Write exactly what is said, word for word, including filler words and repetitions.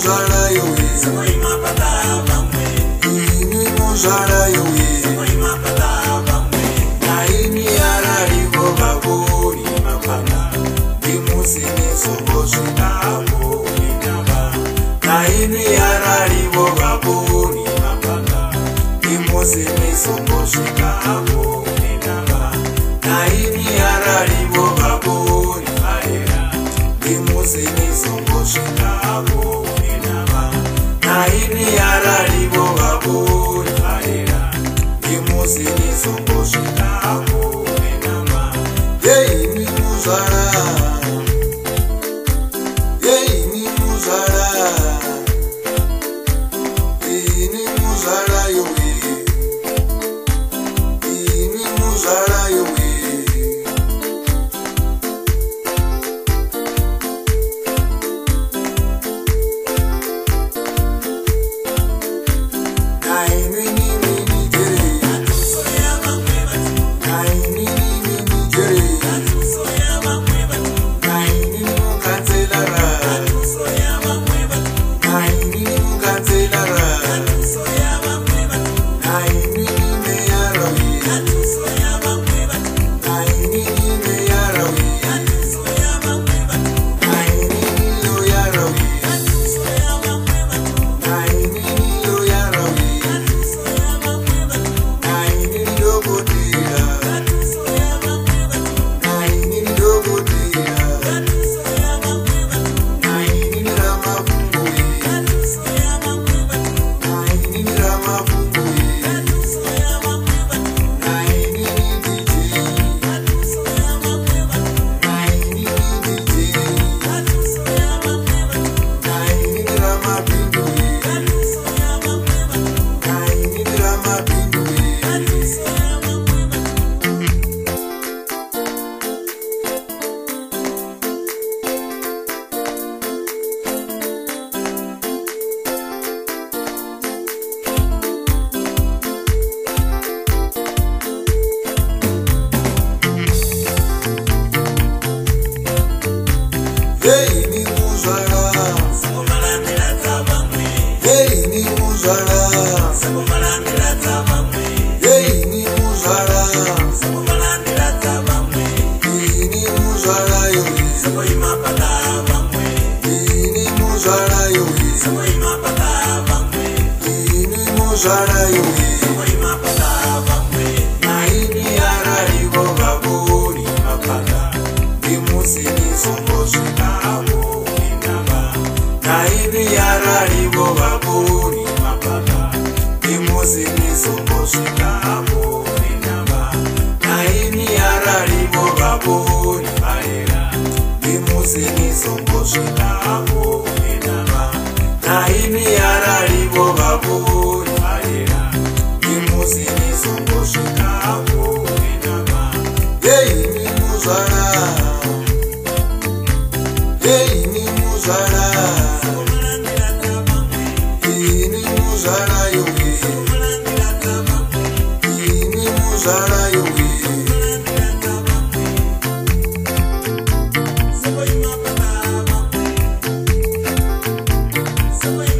muzara yowe Samoi mapata vamwe ini muzara yowe Samoi mapata vamwe naini ararivo vavori mapata imusini songo svikapo inava naini ararivo vavori mapata imusini songo svikapo inava naini ararivo vavori maera imusini songo svikapo inava naini ararivo vavori maera imusini songo svikapo inava yeini muzara yeini muzara ini muzara yowe ini muzara yowe naini nini nijere Atuso ya vamwe vatu naini nini nijere Atuso ya vamwe vatu naini mukanzelara Atuso ya vamwe vatu naini mukanzelara Atuso ya vamwe vatu naini meyarawi Atuso ya vamwe vatu naini meyarawi Atuso ya vamwe vatu naini yoyarawi Atuso ya vamwe vatu naini yoyarawi Atuso ya vamwe vatu naini dogodira Atuso ya vamwe vatu naini dogodira Atuso ya vamwe vatu naini ramafungui Atuso ya vamwe vatu naini ramafungui Atuso ya vamwe vatu naini dj Atuso ya vamwe vatu naini dj Atuso ya vamwe vatu naini ramapindui Atuso ya vamwe vatu naini ramapindui Atuso ya vamwe vatu yeini muzara Sakumalamira tavamwe yeini muzara Sakumalamira tavamwe yeini muzara Sakumalamira tavamwe ini muzara yowe Samoi mapata vamwe ini muzara yowe Samoi mapata vamwe ini muzara yowe Samoi mapata vamwe naini ararivo vavori mapata imusini songo svikapo inava naini ararivo vavori mapata imusini songo svikapo inava naini ararivo vavori maera imusini songo svikapo inava naini ararivo vavori maera imusini songo svikapo inava yeini muzara yeini muzara Sakumalamira tavamwe ini muzara yowe Sakumalamira tavamwe ini muzara yowe Sakumalamira tavamwe Samoi mapata vamwe Samoi